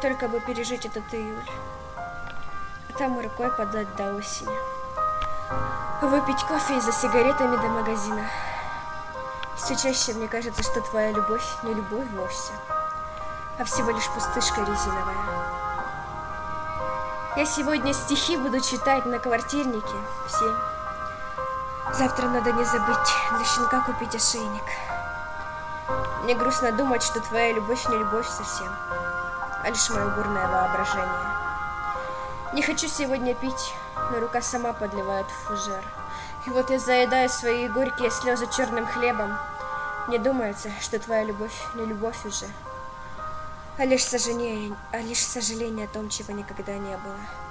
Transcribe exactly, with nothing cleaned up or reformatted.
Только бы пережить этот июль, а там и рукой подать до осени. Выпить кофе и за сигаретами до магазина. Все чаще мне кажется, что твоя любовь не любовь вовсе, а всего лишь пустышка резиновая. Я сегодня стихи буду читать на квартирнике в семь. Завтра надо не забыть для щенка купить ошейник. Мне грустно думать, что твоя любовь не любовь совсем, а лишь мое бурное воображение. Не хочу сегодня пить, но рука сама подливает в фужер. И вот я заедаю свои горькие слезы черным хлебом. Мне думается, что твоя любовь не любовь уже, а лишь сожаление, а лишь сожаление о том, чего никогда не было.